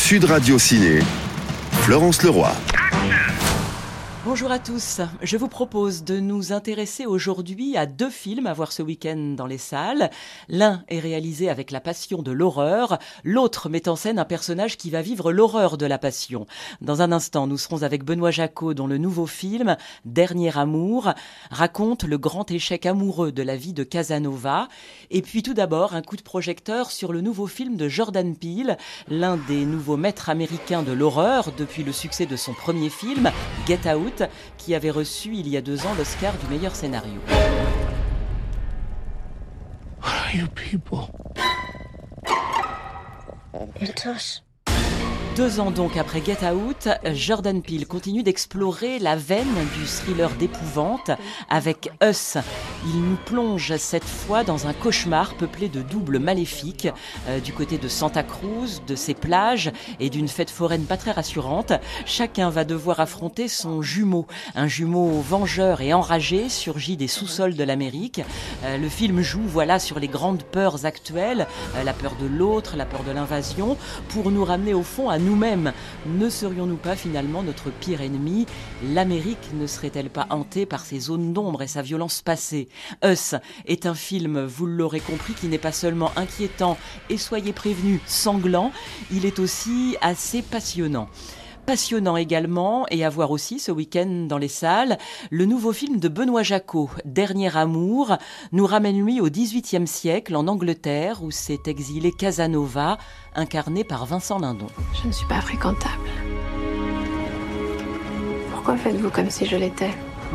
Sud Radio Ciné, Florence Leroy. Bonjour à tous, je vous propose de nous intéresser aujourd'hui à deux films à voir ce week-end dans les salles. L'un est réalisé avec la passion de l'horreur, l'autre met en scène un personnage qui va vivre l'horreur de la passion. Dans un instant, nous serons avec Benoît Jacquot dont le nouveau film, Dernier Amour, raconte le grand échec amoureux de la vie de Casanova. Et puis tout d'abord, un coup de projecteur sur le nouveau film de Jordan Peele, l'un des nouveaux maîtres américains de l'horreur depuis le succès de son premier film, Get Out, qui avait reçu il y a 2 ans l'Oscar du meilleur scénario. What are you people? It's us. 2 ans donc après Get Out, Jordan Peele continue d'explorer la veine du thriller d'épouvante avec Us. Il nous plonge cette fois dans un cauchemar peuplé de doubles maléfiques du côté de Santa Cruz, de ses plages et d'une fête foraine pas très rassurante. Chacun va devoir affronter son jumeau. Un jumeau vengeur et enragé surgit des sous-sols de l'Amérique. Le film joue sur les grandes peurs actuelles, la peur de l'autre, la peur de l'invasion, pour nous ramener au fond à nous-mêmes. Ne serions-nous pas finalement notre pire ennemi? L'Amérique ne serait-elle pas hantée par ses zones d'ombre et sa violence passée? Us est un film, vous l'aurez compris, qui n'est pas seulement inquiétant et soyez prévenus, sanglant, il est aussi assez passionnant. Passionnant également, et à voir aussi ce week-end dans les salles, le nouveau film de Benoît Jacquot, Dernier Amour, nous ramène lui au XVIIIe siècle en Angleterre où s'est exilé Casanova, incarné par Vincent Lindon. Je ne suis pas fréquentable. Pourquoi faites-vous comme si je l'étais?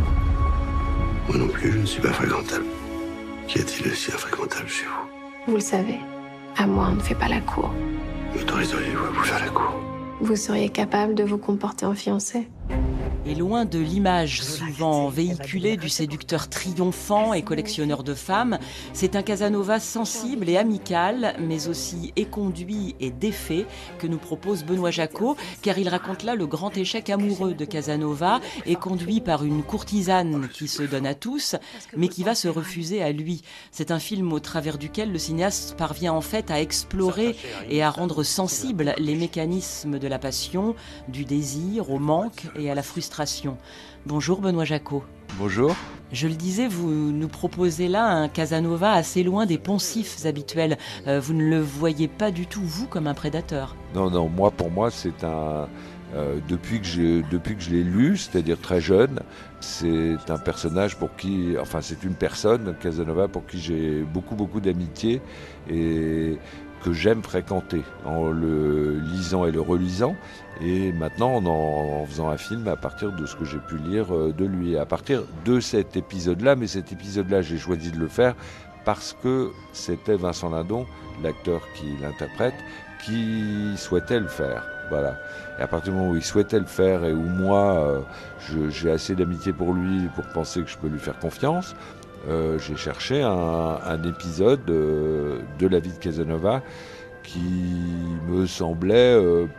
Moi non plus, je ne suis pas fréquentable. Qu'y a-t-il aussi infréquentable chez vous? Vous le savez, à moi on ne fait pas la cour. M'autoriseriez-vous à vous faire la cour? Vous seriez capable de vous comporter en fiancé? Et loin de l'image souvent véhiculée du séducteur triomphant et collectionneur de femmes, c'est un Casanova sensible et amical, mais aussi éconduit et défait que nous propose Benoît Jacquot, car il raconte là le grand échec amoureux de Casanova, conduit par une courtisane qui se donne à tous, mais qui va se refuser à lui. C'est un film au travers duquel le cinéaste parvient en fait à explorer et à rendre sensibles les mécanismes de la passion, du désir, au manque et à la frustration. Bonjour Benoît Jacquot. Bonjour. Je le disais, vous nous proposez là un Casanova assez loin des poncifs habituels. Vous ne le voyez pas du tout, vous, comme un prédateur. Non, pour moi, c'est un... depuis que je l'ai lu, c'est-à-dire très jeune, c'est un personnage c'est une personne, Casanova, pour qui j'ai beaucoup d'amitié et que j'aime fréquenter en le lisant et le relisant, et maintenant en faisant un film à partir de ce que j'ai pu lire de lui, à partir de cet épisode-là. Mais cet épisode-là, j'ai choisi de le faire parce que c'était Vincent Lindon, l'acteur qui l'interprète, qui souhaitait le faire. Voilà. Et à partir du moment où il souhaitait le faire et où moi, j'ai assez d'amitié pour lui pour penser que je peux lui faire confiance, j'ai cherché un épisode de la vie de Casanova qui me semblait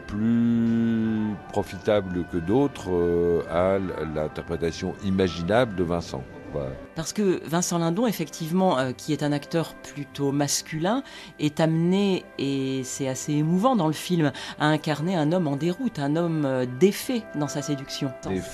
plus profitable que d'autres à l'interprétation imaginable de Vincent. Voilà. Parce que Vincent Lindon, effectivement, qui est un acteur plutôt masculin, est amené, et c'est assez émouvant dans le film, à incarner un homme en déroute, un homme défait dans sa séduction.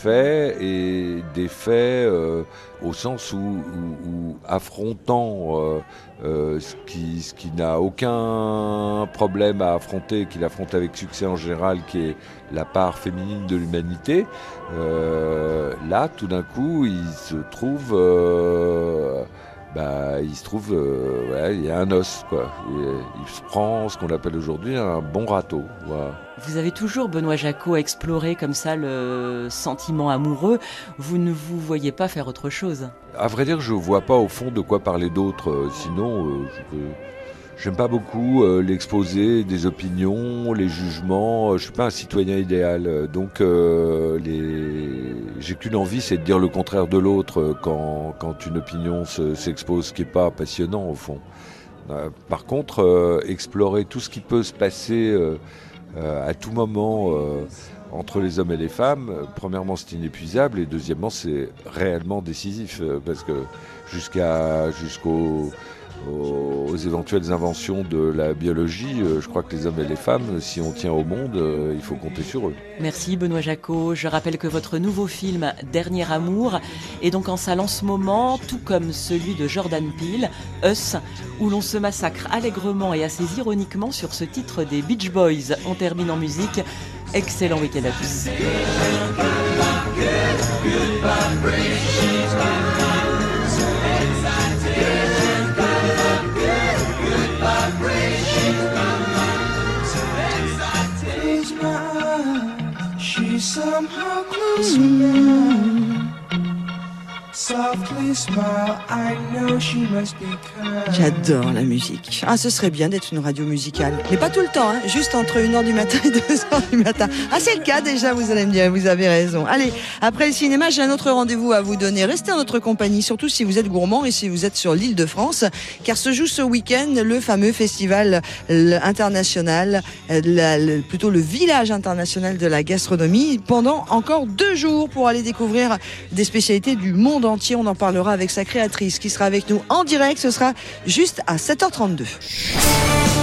Défait au sens où affrontant ce qui n'a aucun problème à affronter, qu'il affronte avec succès en général, qui est la part féminine de l'humanité. Là, tout d'un coup, il se trouve, il y a un os, quoi. Il se prend ce qu'on appelle aujourd'hui un bon râteau. Voilà. Vous avez toujours, Benoît Jacquot, exploré comme ça le sentiment amoureux. Vous ne vous voyez pas faire autre chose? À vrai dire, je vois pas au fond de quoi parler d'autre. J'aime pas beaucoup l'exposé des opinions, les jugements. Je suis pas un citoyen idéal, donc j'ai qu'une envie, c'est de dire le contraire de l'autre quand une opinion s'expose, ce qui est pas passionnant au fond. Par contre, explorer tout ce qui peut se passer à tout moment entre les hommes et les femmes, premièrement c'est inépuisable, et deuxièmement c'est réellement décisif, parce que jusqu'au aux éventuelles inventions de la biologie, je crois que les hommes et les femmes, si on tient au monde, il faut compter sur eux. Merci Benoît Jacot. Je rappelle que votre nouveau film Dernier Amour est donc en salle en ce moment, tout comme celui de Jordan Peele, Us, où l'on se massacre allègrement et assez ironiquement sur ce titre des Beach Boys. On termine en musique. Excellent week-end à tous. She's somehow close now. Softly smile, I know she must be kind. J'adore la musique. Ah, ce serait bien d'être une radio musicale. Mais pas tout le temps, hein. Juste entre 1h du matin et 2h du matin. Ah, c'est le cas déjà, vous allez me dire, vous avez raison. Allez, après le cinéma, j'ai un autre rendez-vous à vous donner. Restez en notre compagnie, surtout si vous êtes gourmand et si vous êtes sur l'île de France, car se joue ce week-end le fameux festival international, plutôt le village international de la gastronomie, pendant encore 2 jours pour aller découvrir des spécialités du monde entier. On en parlera avec sa créatrice qui sera avec nous en direct. Ce sera juste à 7h32.